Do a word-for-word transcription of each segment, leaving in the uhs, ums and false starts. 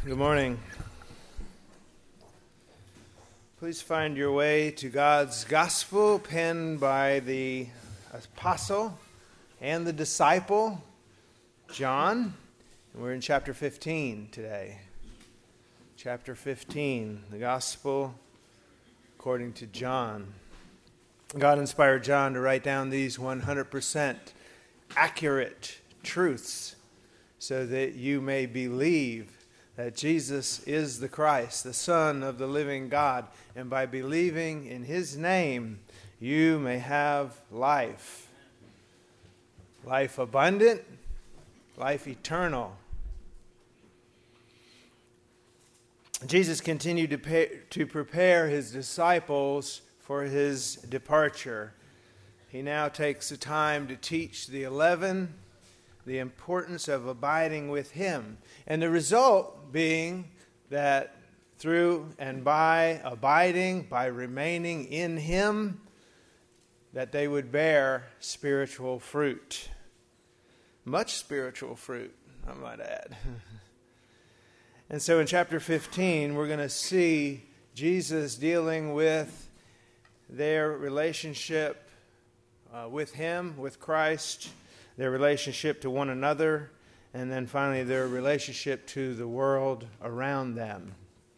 Good morning. Please find your way to God's gospel penned by the apostle and the disciple, John. And we're in chapter fifteen today. Chapter fifteen, the gospel according to John. God inspired John to write down these one hundred percent accurate truths so that you may believe that Jesus is the Christ, the Son of the living God, and by believing in His name, you may have life. Life abundant, life eternal. Jesus continued to, pay, to prepare His disciples for His departure. He now takes the time to teach the eleven the importance of abiding with Him. And the result being that through and by abiding, by remaining in Him, that they would bear spiritual fruit. Much spiritual fruit, I might add. And so in chapter fifteen, we're going to see Jesus dealing with their relationship uh, with Him, with Christ, their relationship to one another, and then finally their relationship to the world around them.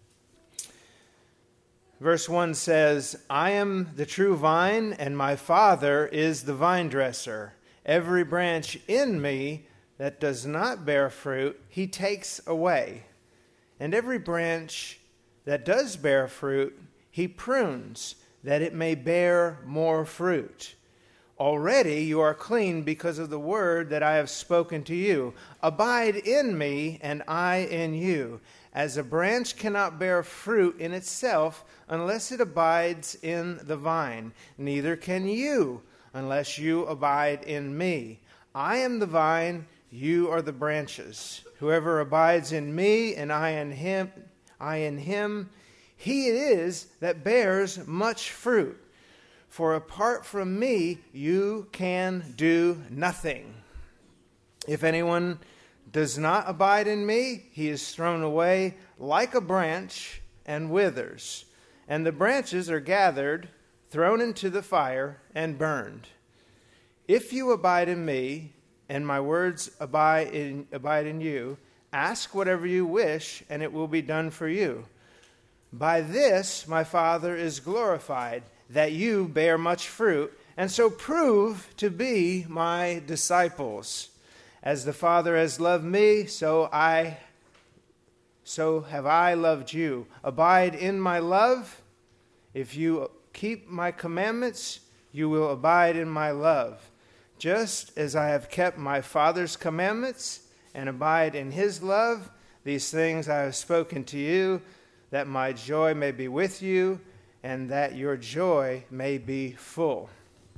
Verse one says, I am the true vine, and my Father is the vine dresser. Every branch in me that does not bear fruit, He takes away. And every branch that does bear fruit, He prunes, that it may bear more fruit. Already you are clean because of the word that I have spoken to you. Abide in me, and I in you. As a branch cannot bear fruit in itself unless it abides in the vine, neither can you unless you abide in me. I am the vine, you are the branches. Whoever abides in me, and I in him, I in him, he it is that bears much fruit. For apart from me, you can do nothing. If anyone does not abide in me, he is thrown away like a branch and withers. And the branches are gathered, thrown into the fire, and burned. If you abide in me, and my words abide in, abide in you, ask whatever you wish, and it will be done for you. By this my Father is glorified, that you bear much fruit, and so prove to be my disciples. As the Father has loved me, so I, so have I loved you. Abide in my love. If you keep my commandments, you will abide in my love. Just as I have kept my Father's commandments and abide in His love, these things I have spoken to you, that my joy may be with you, and that your joy may be full.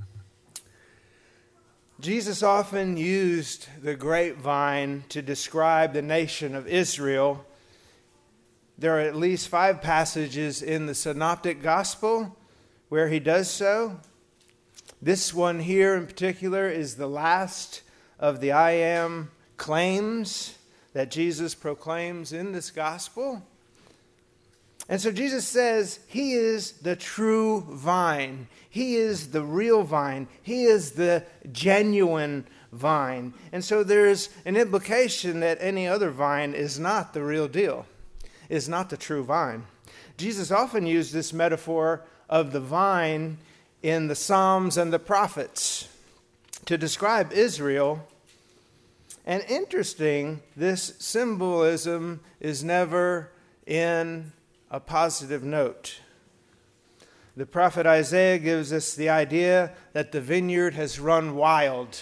Jesus often used the grapevine to describe the nation of Israel. There are at least five passages in the Synoptic Gospel where He does so. This one here in particular is the last of the I am claims that Jesus proclaims in this Gospel. And so Jesus says He is the true vine. He is the real vine. He is the genuine vine. And so there's an implication that any other vine is not the real deal, is not the true vine. Jesus often used this metaphor of the vine in the Psalms and the prophets to describe Israel. And interesting, this symbolism is never in a positive note. The prophet Isaiah gives us the idea that the vineyard has run wild.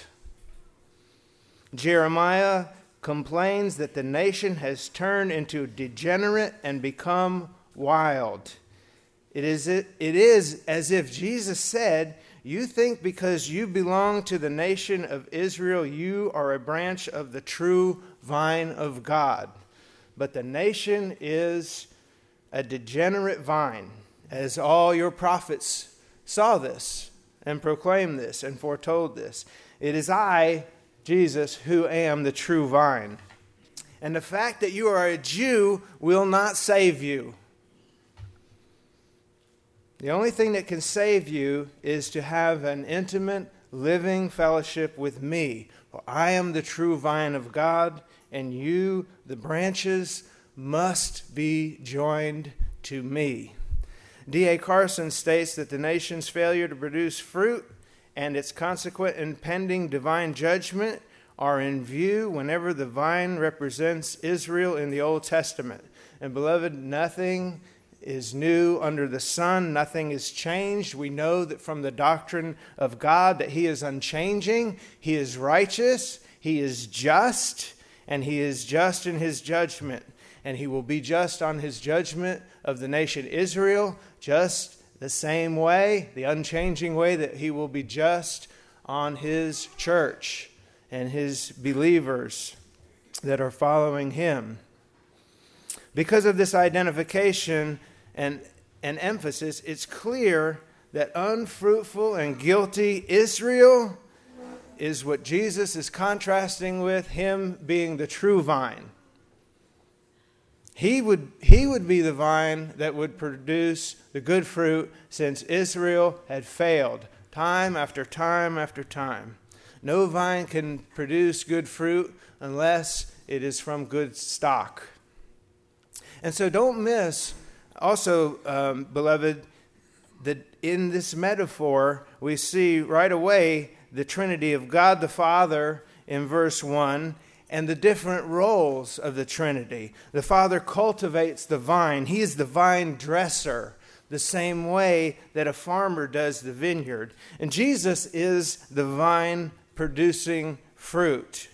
Jeremiah complains that the nation has turned into degenerate and become wild. It is, it, it is as if Jesus said, you think because you belong to the nation of Israel, you are a branch of the true vine of God. But the nation is a degenerate vine, as all your prophets saw this and proclaimed this and foretold this. It is I, Jesus, who am the true vine. And the fact that you are a Jew will not save you. The only thing that can save you is to have an intimate, living fellowship with me. For I am the true vine of God, and you, the branches, must be joined to me. D A Carson states that the nation's failure to produce fruit and its consequent impending divine judgment are in view whenever the vine represents Israel in the Old Testament. And beloved, nothing is new under the sun. Nothing is changed. We know that from the doctrine of God that He is unchanging, He is righteous, He is just, and He is just in His judgment. And He will be just on His judgment of the nation Israel, just the same way, the unchanging way that He will be just on His church and His believers that are following Him. Because of this identification and, and emphasis, it's clear that unfruitful and guilty Israel is what Jesus is contrasting with, Him being the true vine. He would, he would be the vine that would produce the good fruit, since Israel had failed time after time after time. No vine can produce good fruit unless it is from good stock. And so don't miss also, um, beloved, that in this metaphor we see right away the Trinity of God the Father in verse one, and the different roles of the Trinity. The Father cultivates the vine. He is the vine dresser, the same way that a farmer does the vineyard. And Jesus is the vine producing fruit.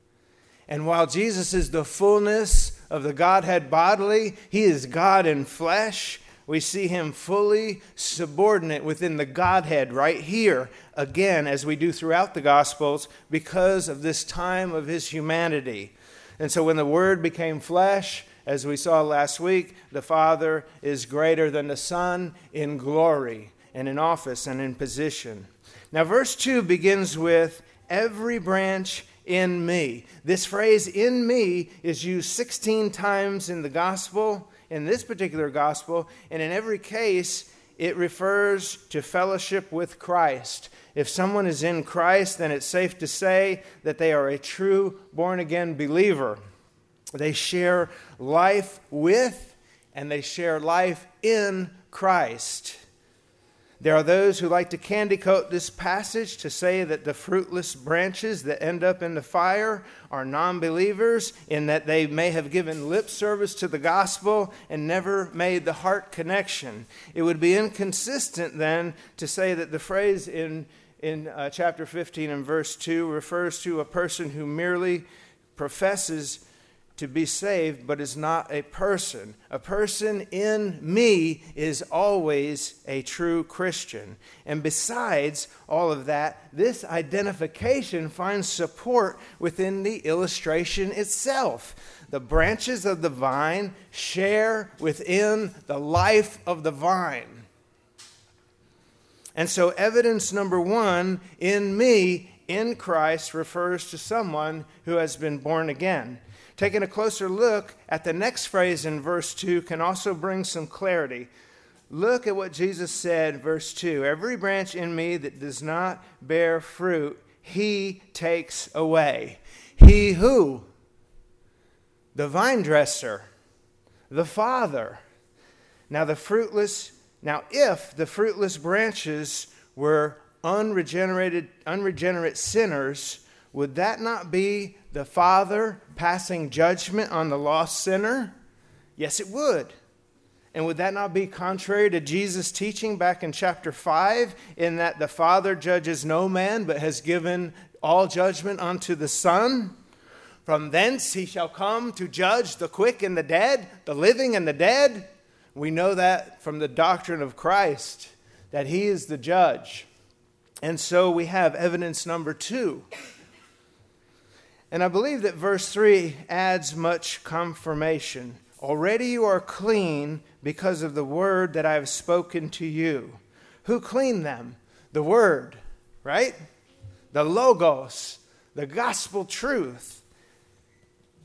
And while Jesus is the fullness of the Godhead bodily, He is God in flesh. We see Him fully subordinate within the Godhead right here, again, as we do throughout the Gospels, because of this time of His humanity. And so when the Word became flesh, as we saw last week, the Father is greater than the Son in glory and in office and in position. Now, verse two begins with, every branch in me. This phrase, in me, is used sixteen times in the Gospel, in this particular Gospel, and in every case, it refers to fellowship with Christ. If someone is in Christ, then it's safe to say that they are a true born-again believer. They share life with and they share life in Christ. There are those who like to candy coat this passage to say that the fruitless branches that end up in the fire are non-believers, in that they may have given lip service to the gospel and never made the heart connection. It would be inconsistent then to say that the phrase in, in uh, chapter fifteen and verse two refers to a person who merely professes to be saved, but is not a person. A person in me is always a true Christian. And besides all of that, this identification finds support within the illustration itself. The branches of the vine share within the life of the vine. And so evidence number one, in me, in Christ, refers to someone who has been born again. Taking a closer look at the next phrase in verse two can also bring some clarity. Look at what Jesus said, verse two. Every branch in me that does not bear fruit, He takes away. He who? The vine dresser, the Father. Now the fruitless, now if the fruitless branches were unregenerated, unregenerate sinners, would that not be the Father passing judgment on the lost sinner? Yes, it would. And would that not be contrary to Jesus' teaching back in chapter five, in that the Father judges no man, but has given all judgment unto the Son? From thence He shall come to judge the quick and the dead, the living and the dead. We know that from the doctrine of Christ, that He is the judge. And so we have evidence number two. And I believe that verse three adds much confirmation. Already you are clean because of the word that I have spoken to you. Who cleaned them? The word, right? The logos, the gospel truth.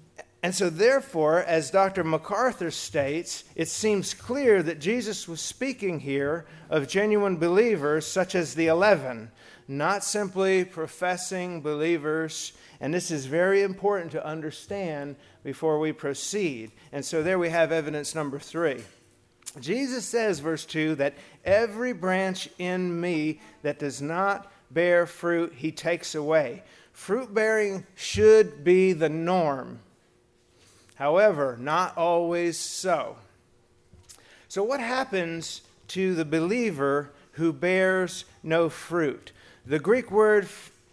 And so therefore, as Doctor MacArthur states, it seems clear that Jesus was speaking here of genuine believers such as the eleven, not simply professing believers. And this is very important to understand before we proceed. And so there we have evidence number three. Jesus says, verse two, that every branch in me that does not bear fruit, he takes away. Fruit bearing should be the norm. However, not always so. So what happens to the believer who bears no fruit? The Greek word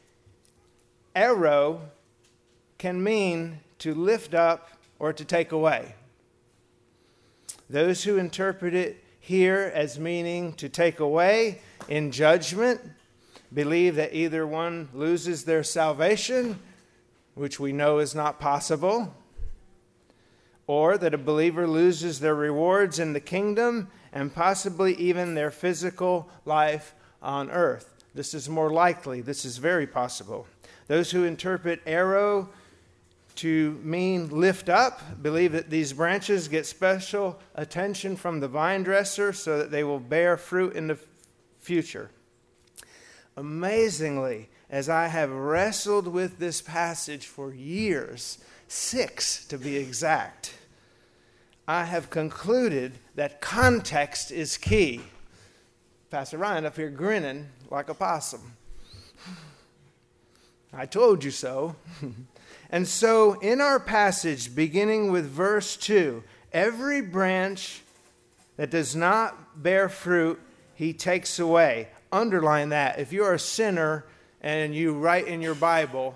ero can mean to lift up or to take away. Those who interpret it here as meaning to take away in judgment believe that either one loses their salvation, which we know is not possible, or that a believer loses their rewards in the kingdom and possibly even their physical life on earth. This is more likely. This is very possible. Those who interpret ero to mean lift up believe that these branches get special attention from the vine dresser so that they will bear fruit in the future. Amazingly, as I have wrestled with this passage for years, six to be exact, I have concluded that context is key. Pastor Ryan up here grinning like a possum. I told you so. And so in our passage, beginning with verse two, every branch that does not bear fruit, he takes away. Underline that. If you're a sinner and you write in your Bible,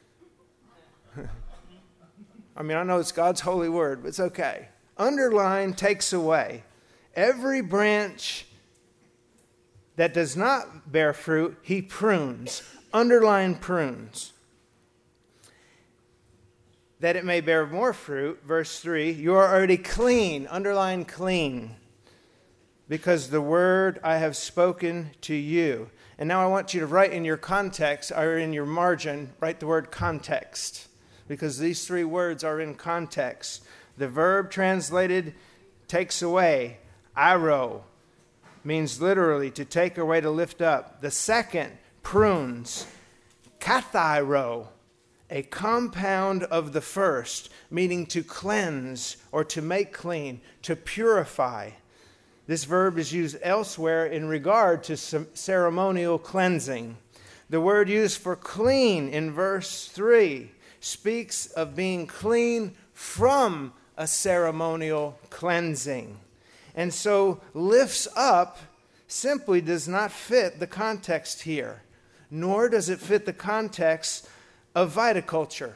I mean, I know it's God's holy word, but it's okay. Underline takes away. Every branch that does not bear fruit, he prunes. Underline prunes. That it may bear more fruit, verse three, you are already clean. Underline clean. Because the word I have spoken to you. And now I want you to write in your context, or in your margin, write the word context. Because these three words are in context. The verb translated takes away, airo, means literally to take away, to lift up. The second, prunes, kathairo, a compound of the first, meaning to cleanse or to make clean, to purify. This verb is used elsewhere in regard to ceremonial cleansing. The word used for clean in verse three speaks of being clean from a ceremonial cleansing. And so lifts up simply does not fit the context here, nor does it fit the context of viticulture.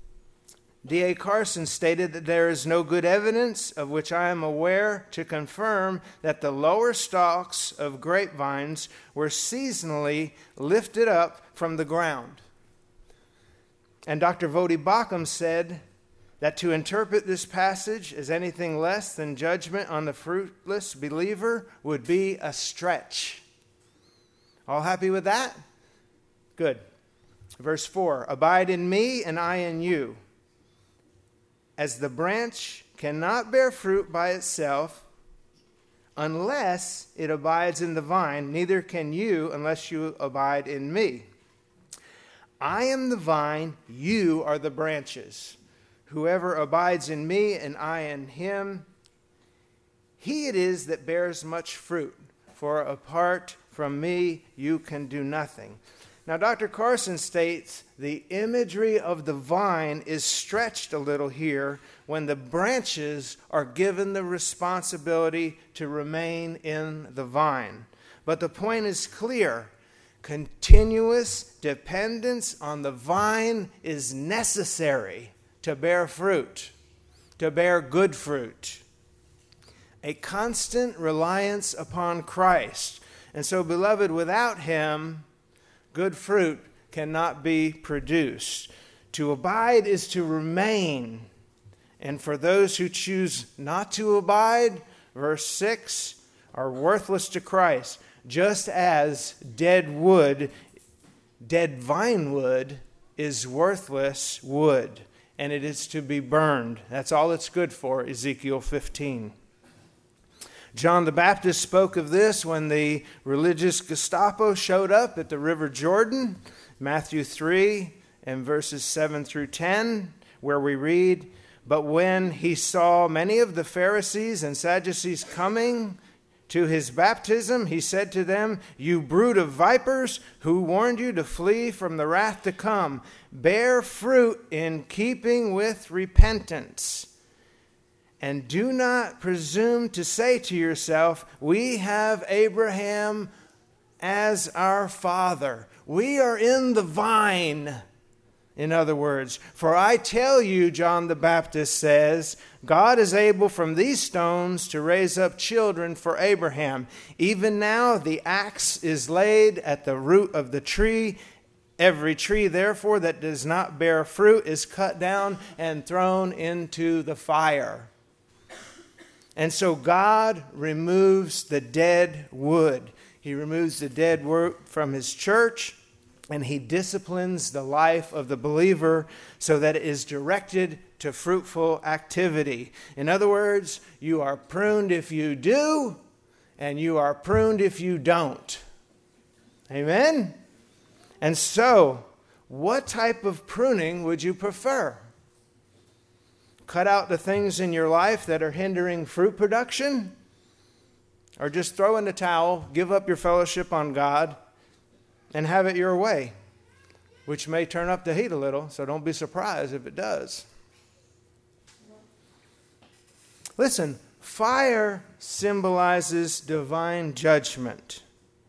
D A Carson stated that there is no good evidence of which I am aware to confirm that the lower stalks of grapevines were seasonally lifted up from the ground. And Doctor Vodi Bakum said that to interpret this passage as anything less than judgment on the fruitless believer would be a stretch. All happy with that? Good. Verse four, abide in me and I in you. As the branch cannot bear fruit by itself unless it abides in the vine, neither can you unless you abide in me. I am the vine, you are the branches. Whoever abides in me and I in him, he it is that bears much fruit, for apart from me you can do nothing. Now, Doctor Carson states the imagery of the vine is stretched a little here when the branches are given the responsibility to remain in the vine. But the point is clear. Continuous dependence on the vine is necessary to bear fruit, to bear good fruit. A constant reliance upon Christ. And so, beloved, without him, good fruit cannot be produced. To abide is to remain. And for those who choose not to abide, verse six, are worthless to Christ, just as dead wood, dead vine wood, is worthless wood. and it is to be burned. That's all it's good for, Ezekiel fifteen. John the Baptist spoke of this when the religious Gestapo showed up at the River Jordan, Matthew three and verses seven through ten, where we read, "But when he saw many of the Pharisees and Sadducees coming to his baptism, he said to them, 'You brood of vipers, who warned you to flee from the wrath to come? Bear fruit in keeping with repentance. And do not presume to say to yourself, we have Abraham as our father.'" We are in the vine. In other words, "For I tell you," John the Baptist says, "God is able from these stones to raise up children for Abraham. Even now the axe is laid at the root of the tree. Every tree, therefore, that does not bear fruit is cut down and thrown into the fire." And so God removes the dead wood. He removes the dead wood from his church, and he disciplines the life of the believer so that it is directed to fruitful activity. In other words, you are pruned if you do, and you are pruned if you don't. Amen? And so, what type of pruning would you prefer? Cut out the things in your life that are hindering fruit production? Or just throw in the towel, give up your fellowship on God, and have it your way, which may turn up the heat a little, so don't be surprised if it does. Listen, fire symbolizes divine judgment.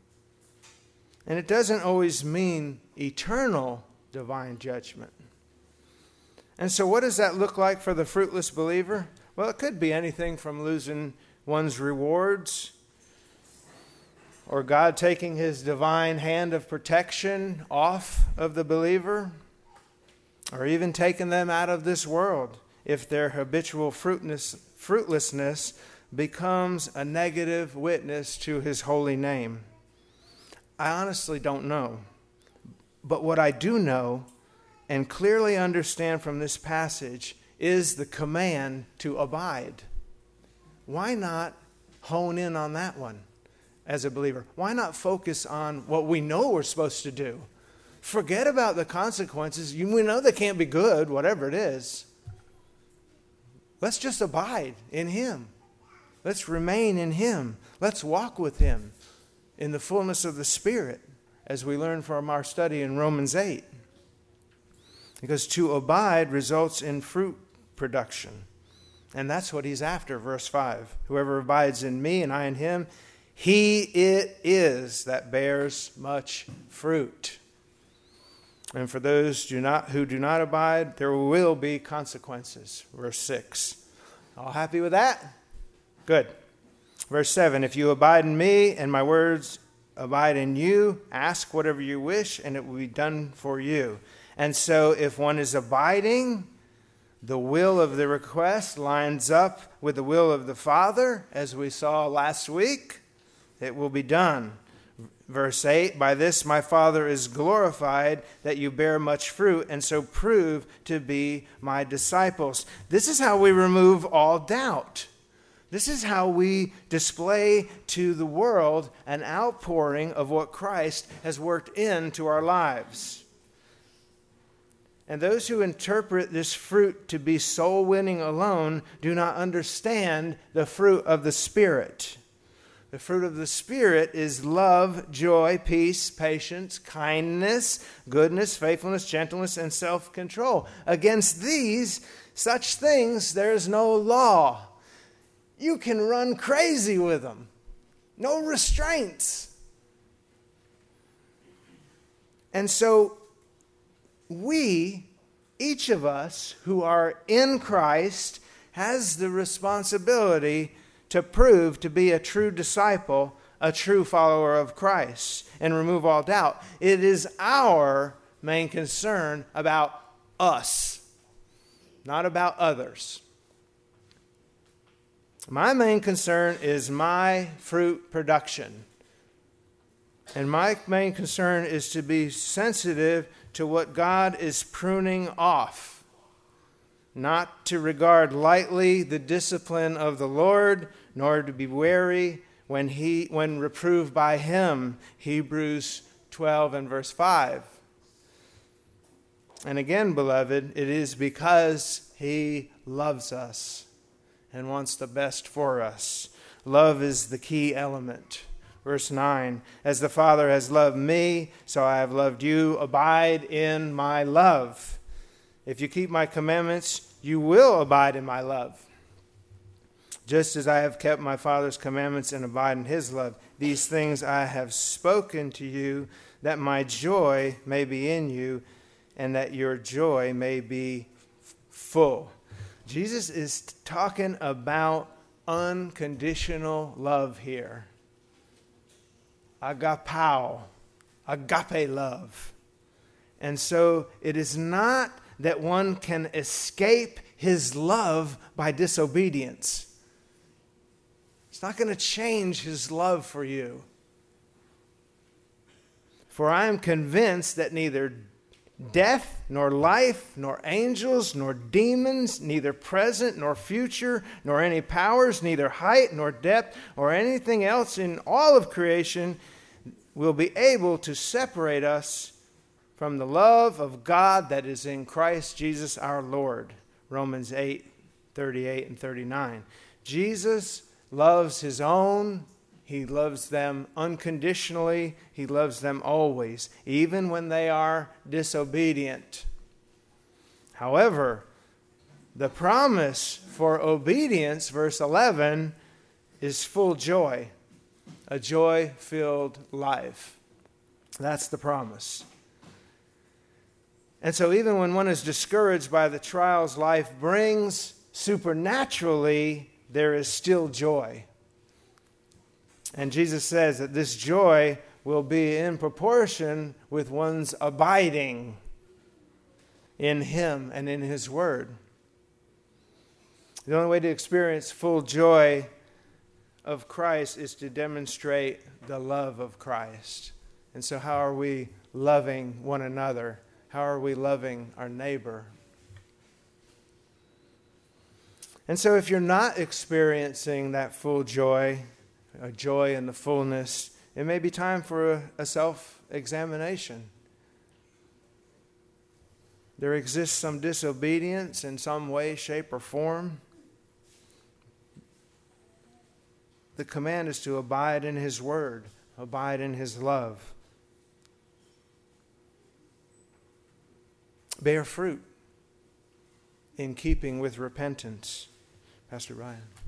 And it doesn't always mean eternal divine judgment. And so what does that look like for the fruitless believer? Well, it could be anything from losing one's rewards, or God taking his divine hand of protection off of the believer, or even taking them out of this world if their habitual fruitlessness, fruitlessness becomes a negative witness to his holy name. I honestly don't know. But what I do know and clearly understand from this passage is the command to abide. Why not hone in on that one as a believer? Why not focus on what we know we're supposed to do? Forget about the consequences. You, we know they can't be good, whatever it is. Let's just abide in him. Let's remain in him. Let's walk with him in the fullness of the Spirit, as we learn from our study in Romans eight. Because to abide results in fruit production. And that's what he's after, verse five. "Whoever abides in me and I in him, he it is that bears much fruit. And for those do not who do not abide, there will be consequences." Verse six. All happy with that? Good. Verse seven, "If you abide in me and my words abide in you, ask whatever you wish and it will be done for you." And so if one is abiding, the will of the request lines up with the will of the Father, as we saw last week. It will be done. Verse eight, "By this my Father is glorified, that you bear much fruit, and so prove to be my disciples." This is how we remove all doubt. This is how we display to the world an outpouring of what Christ has worked into our lives. And those who interpret this fruit to be soul winning alone do not understand the fruit of the Spirit. The fruit of the Spirit is love, joy, peace, patience, kindness, goodness, faithfulness, gentleness, and self-control. Against these, such things, there is no law. You can run crazy with them. No restraints. And so, we, each of us who are in Christ, has the responsibility to prove to be a true disciple, a true follower of Christ, and remove all doubt. It is our main concern about us, not about others. My main concern is my fruit production. And my main concern is to be sensitive to what God is pruning off. not to regard lightly the discipline of the Lord, nor to be weary when he when reproved by him. Hebrews twelve and verse five. And again, beloved, it is because he loves us and wants the best for us. Love is the key element. Verse nine, as the Father has loved me, so I have loved you. Abide in my love. If you keep my commandments, you will abide in my love. Just as I have kept my Father's commandments and abide in his love. These things I have spoken to you, that my joy may be in you, and that your joy may be full. Jesus is talking about unconditional love here. Agapao, agape love. And so it is not that one can escape his love by disobedience. It's not going to change his love for you. For I am convinced that neither death, nor life, nor angels, nor demons, neither present nor future, nor any powers, neither height nor depth, or anything else in all of creation will be able to separate us from the love of God that is in Christ Jesus our Lord. Romans eight, thirty-eight and thirty-nine. Jesus loves his own. He loves them unconditionally. He loves them always, even when they are disobedient. However, the promise for obedience, verse eleven, is full joy, a joy-filled life. That's the promise. And so even when one is discouraged by the trials life brings, supernaturally, there is still joy. And Jesus says that this joy will be in proportion with one's abiding in him and in his word. The only way to experience full joy of Christ is to demonstrate the love of Christ. And so how are we loving one another? How are we loving our neighbor? And so if you're not experiencing that full joy, a joy in the fullness, it may be time for a, a self-examination. There exists some disobedience in some way, shape, or form. The command is to abide in his word, abide in his love. Bear fruit in keeping with repentance. Pastor Ryan.